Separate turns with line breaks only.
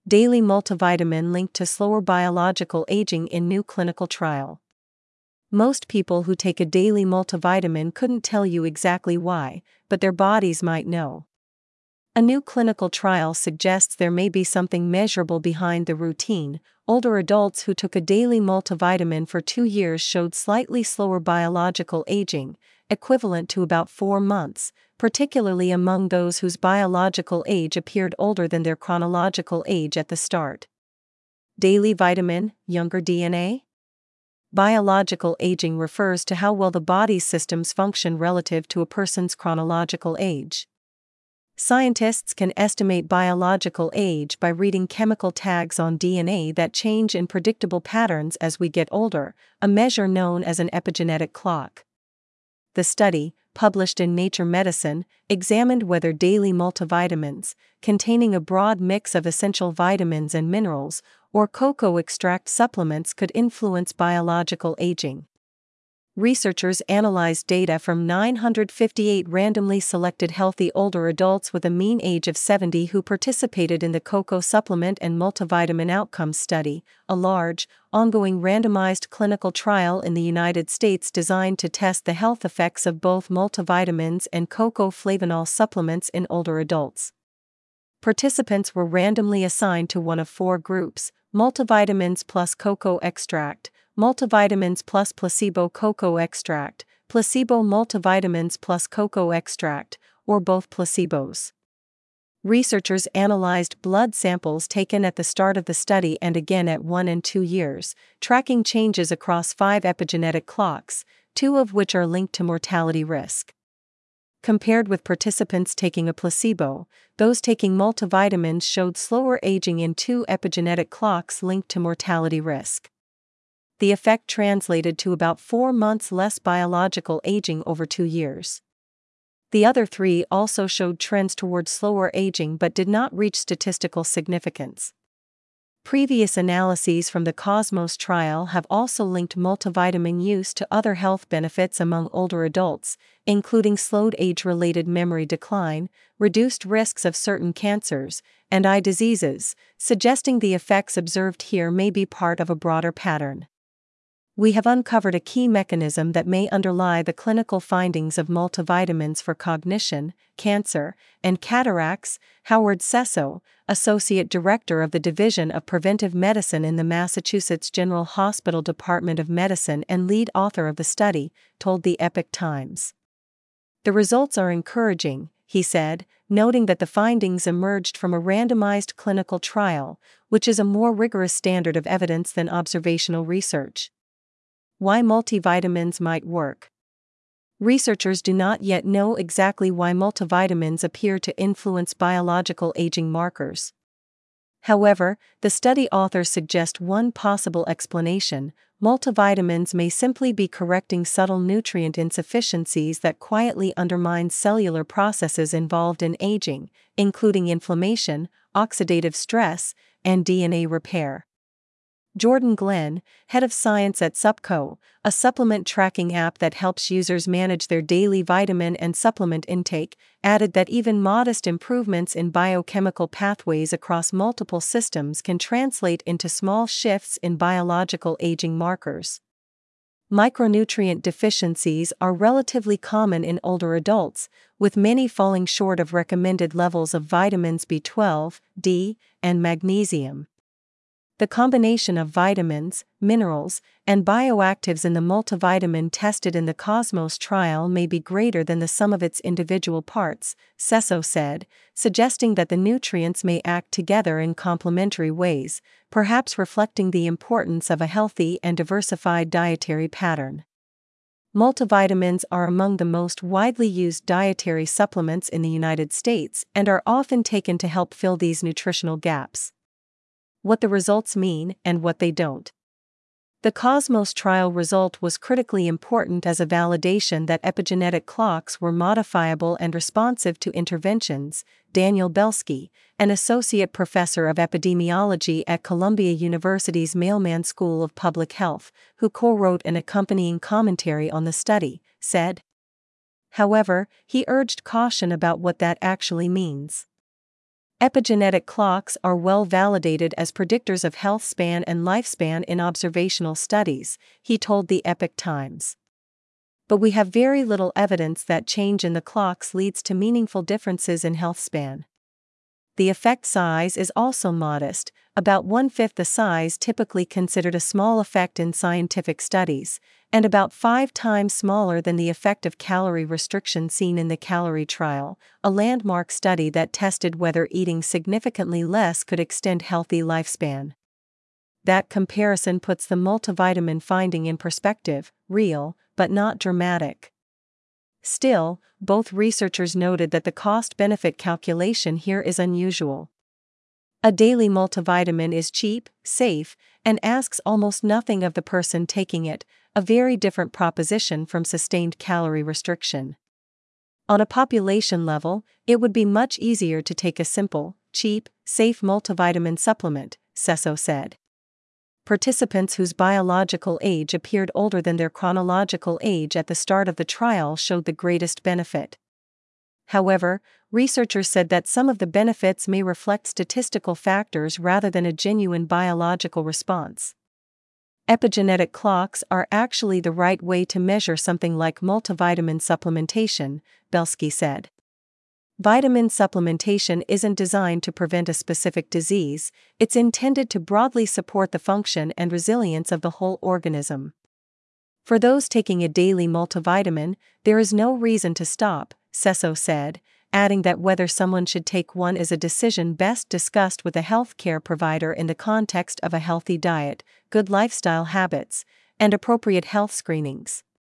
Daily multivitamin linked to slower biological aging in new clinical trial. Most people who take a daily multivitamin couldn't tell you exactly why, but their bodies might know. A new clinical trial suggests there may be something measurable behind the routine. Older adults who took a daily multivitamin for 2 years showed slightly slower biological aging, equivalent to about 4 months, particularly among those whose biological age appeared older than their chronological age at the start. Daily vitamin, younger DNA? Biological aging refers to how well the body's systems function relative to a person's chronological age. Scientists can estimate biological age by reading chemical tags on DNA that change in predictable patterns as we get older, a measure known as an epigenetic clock. The study, published in Nature Medicine, examined whether daily multivitamins, containing a broad mix of essential vitamins and minerals, or cocoa extract supplements could influence biological aging. Researchers analyzed data from 958 randomly selected healthy older adults with a mean age of 70 who participated in the Cocoa Supplement and Multivitamin Outcomes Study, a large, ongoing randomized clinical trial in the United States designed to test the health effects of both multivitamins and cocoa flavanol supplements in older adults. Participants were randomly assigned to one of 4 groups: multivitamins plus cocoa extract, multivitamins plus placebo cocoa extract, placebo multivitamins plus cocoa extract, or both placebos. Researchers analyzed blood samples taken at the start of the study and again at 1 and 2 years, tracking changes across 5 epigenetic clocks, 2 of which are linked to mortality risk. Compared with participants taking a placebo, those taking multivitamins showed slower aging in 2 epigenetic clocks linked to mortality risk. The effect translated to about 4 months less biological aging over 2 years. The other 3 also showed trends toward slower aging but did not reach statistical significance. Previous analyses from the Cosmos trial have also linked multivitamin use to other health benefits among older adults, including slowed age-related memory decline, reduced risks of certain cancers, and eye diseases, suggesting the effects observed here may be part of a broader pattern. We have uncovered a key mechanism that may underlie the clinical findings of multivitamins for cognition, cancer, and cataracts. Howard Sesso, Associate Director of the Division of Preventive Medicine in the Massachusetts General Hospital Department of Medicine and lead author of the study, told the Epoch Times. "The results are encouraging," he said, noting that the findings emerged from a randomized clinical trial, which is a more rigorous standard of evidence than observational research. Why multivitamins might work. Researchers do not yet know exactly why multivitamins appear to influence biological aging markers. However, the study authors suggest one possible explanation: multivitamins may simply be correcting subtle nutrient insufficiencies that quietly undermine cellular processes involved in aging, including inflammation, oxidative stress, and DNA repair. Jordan Glenn, head of science at Supco, a supplement tracking app that helps users manage their daily vitamin and supplement intake, added that even modest improvements in biochemical pathways across multiple systems can translate into small shifts in biological aging markers. Micronutrient deficiencies are relatively common in older adults, with many falling short of recommended levels of vitamins B12, D, and magnesium. The combination of vitamins, minerals, and bioactives in the multivitamin tested in the Cosmos trial may be greater than the sum of its individual parts, Sesso said, suggesting that the nutrients may act together in complementary ways, perhaps reflecting the importance of a healthy and diversified dietary pattern. Multivitamins are among the most widely used dietary supplements in the United States and are often taken to help fill these nutritional gaps. What the results mean and what they don't. The Cosmos trial result was critically important as a validation that epigenetic clocks were modifiable and responsive to interventions. Daniel Belsky, an associate professor of epidemiology at Columbia University's Mailman School of Public Health, who co-wrote an accompanying commentary on the study, said. However, he urged caution about what that actually means. Epigenetic clocks are well validated as predictors of health span and lifespan in observational studies, he told the Epoch Times. But we have very little evidence that change in the clocks leads to meaningful differences in health span. The effect size is also modest, about 1/5 the size typically considered a small effect in scientific studies, and about 5 times smaller than the effect of calorie restriction seen in the Calorie Trial, a landmark study that tested whether eating significantly less could extend healthy lifespan. That comparison puts the multivitamin finding in perspective, real, but not dramatic. Still, both researchers noted that the cost-benefit calculation here is unusual. A daily multivitamin is cheap, safe, and asks almost nothing of the person taking it, a very different proposition from sustained calorie restriction. On a population level, it would be much easier to take a simple, cheap, safe multivitamin supplement, Sesso said. Participants whose biological age appeared older than their chronological age at the start of the trial showed the greatest benefit. However, researchers said that some of the benefits may reflect statistical factors rather than a genuine biological response. Epigenetic clocks are actually the right way to measure something like multivitamin supplementation, Belsky said. Vitamin supplementation isn't designed to prevent a specific disease, it's intended to broadly support the function and resilience of the whole organism. For those taking a daily multivitamin, there is no reason to stop, Sesso said, adding that whether someone should take one is a decision best discussed with a healthcare provider in the context of a healthy diet, good lifestyle habits, and appropriate health screenings.